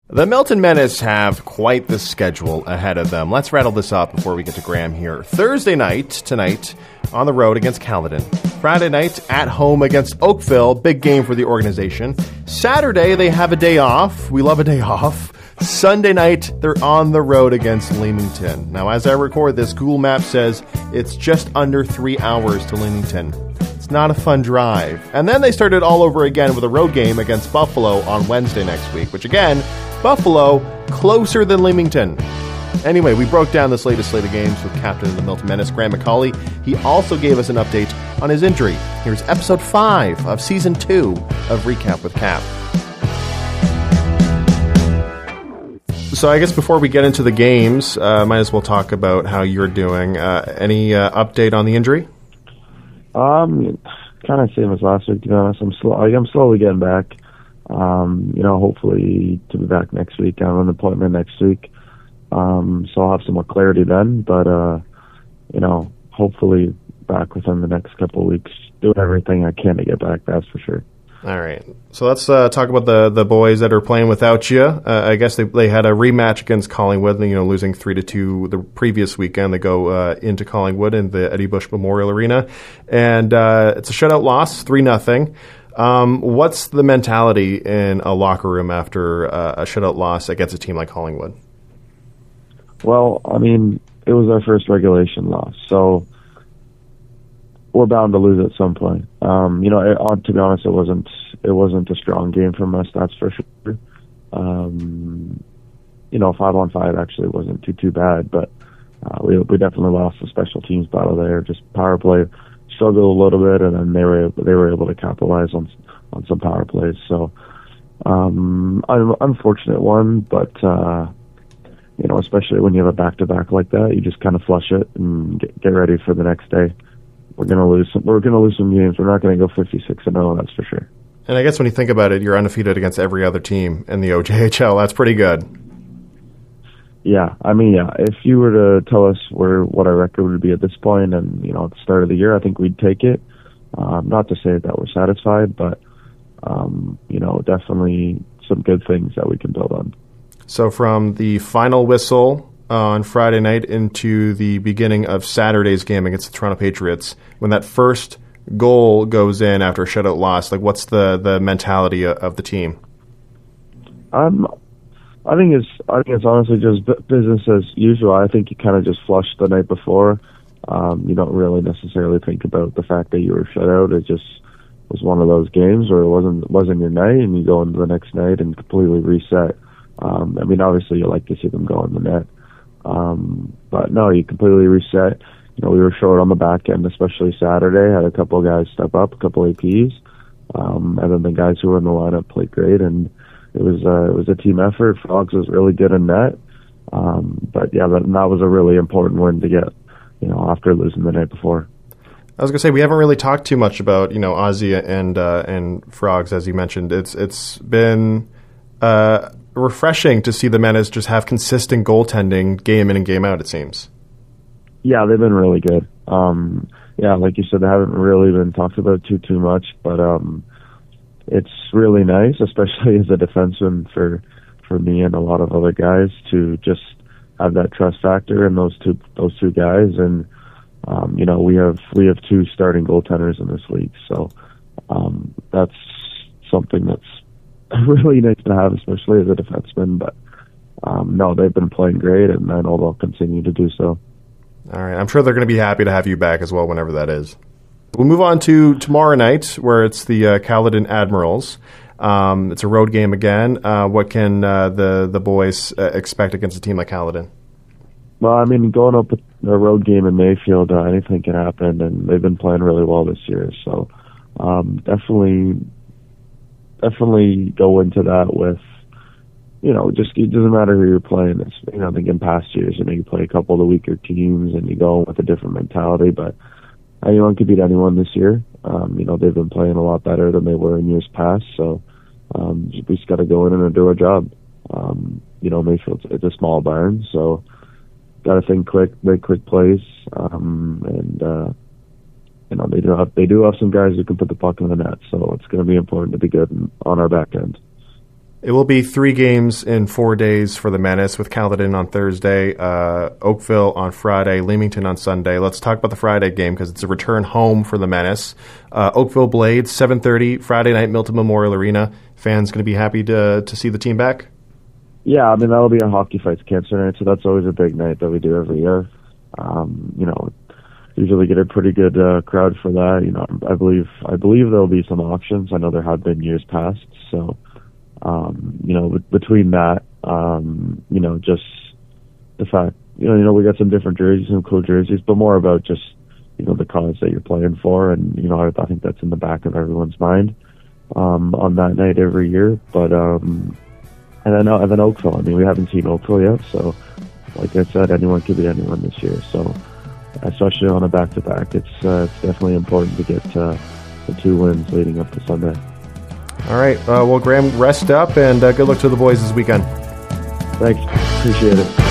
The Milton Menace have quite the schedule ahead of them. Let's rattle this up before we get to Graham here. Thursday night, tonight, on the road against Caledon. Friday night, at home against Oakville. Big game for the organization. Saturday, they have a day off. We love a day off. Sunday night, they're on the road against Leamington. Now, as I record this, Google Maps says it's just under 3 hours to Leamington. It's not a fun drive. And then they started all over again with a road game against Buffalo on Wednesday next week, which again, Buffalo closer than Leamington. Anyway, we broke down this latest slate of games with captain of the Milton Menace, Graham McCauley. He also gave us an update on his injury. Here's episode 5 of season 2 of Recap with Cap. So I guess before we get into the games, might as well talk about how you're doing. Any update on the injury? Kind of same as last week, to be honest. I'm slowly getting back. Hopefully to be back next week. I have an appointment next week. So I'll have some more clarity then. But, hopefully back within the next couple of weeks, doing everything I can to get back, that's for sure. All right. So let's talk about the boys that are playing without you. I guess they had a rematch against Collingwood, losing 3-2 the previous weekend. They go into Collingwood in the Eddie Bush Memorial Arena. And it's a shutout loss, 3-0. What's the mentality in a locker room after a shutout loss against a team like Collingwood? Well, it was our first regulation loss, so we're bound to lose at some point. To be honest, it wasn't a strong game from us, that's for sure. 5-on-5 actually wasn't too bad, but we definitely lost the special teams battle there. Just power play struggled a little bit, and then they were able to capitalize on some power plays. So, an unfortunate one, but especially when you have a back-to-back like that, you just kind of flush it and get ready for the next day. We're gonna lose some games. We're not gonna go 56-0, that's for sure. And I guess when you think about it, you're undefeated against every other team in the OJHL. That's pretty good. Yeah, if you were to tell us what our record would be at this point and, at the start of the year, I think we'd take it. Not to say that we're satisfied, but, definitely some good things that we can build on. So from the final whistle on Friday night into the beginning of Saturday's game against the Toronto Patriots, when that first goal goes in after a shutout loss, what's the mentality of the team? I think it's honestly just business as usual. I think you kind of just flush the night before. You don't really necessarily think about the fact that you were shut out. It just was one of those games where it wasn't your night, and you go into the next night and completely reset. Obviously you like to see them go in the net, but no, you completely reset. We were short on the back end, especially Saturday. Had a couple of guys step up, a couple APs, and then the guys who were in the lineup played great, and it was a team effort. Frogs was really good in net, but that was a really important win to get, after losing the night before. I was gonna say we haven't really talked too much about Ozzy and Frogs, as you mentioned. It's been refreshing to see the Menace just have consistent goaltending game in and game out. It seems. Yeah, they've been really good. Like you said, they haven't really been talked about too much, but it's really nice, especially as a defenseman for me and a lot of other guys, to just have that trust factor in those two guys. And we have 2 starting goaltenders in this league, so that's something that's really nice to have, especially as a defenseman. But no, they've been playing great, and I know they'll continue to do so. All right, I'm sure they're going to be happy to have you back as well, whenever that is. We'll move on to tomorrow night, where it's the Caledon Admirals. It's a road game again. What can the boys expect against a team like Caledon? Well, going up a road game in Mayfield, anything can happen, and they've been playing really well this year. So definitely go into that with, just it doesn't matter who you're playing. It's, I think in past years, you play a couple of the weaker teams and you go with a different mentality, but anyone could beat anyone this year. They've been playing a lot better than they were in years past, so we just got to go in and do our job. Mayfield's, it's a small barn, so got to think quick, make quick plays, and they do have some guys who can put the puck in the net, so it's going to be important to be good on our back end. It will be 3 games in 4 days for the Menace, with Caledon on Thursday, Oakville on Friday, Leamington on Sunday. Let's talk about the Friday game because it's a return home for the Menace. Oakville Blades, 7:30 Friday night, Milton Memorial Arena. Fans going to be happy to see the team back? Yeah, I mean, that'll be a Hockey Fights Cancer night, so that's always a big night that we do every year. Usually get a pretty good crowd for that. I believe there'll be some auctions. I know there have been years past, so between that, just the fact, we got some different jerseys, some cool jerseys, but more about just, the cause that you're playing for. And, I think that's in the back of everyone's mind, on that night every year. But, and then Oakville, I mean, we haven't seen Oakville yet. So like I said, anyone could beat anyone this year. So especially on a back-to-back, it's definitely important to get the 2 wins leading up to Sunday. All right. Well, Graham, rest up, and good luck to the boys this weekend. Thanks. Appreciate it.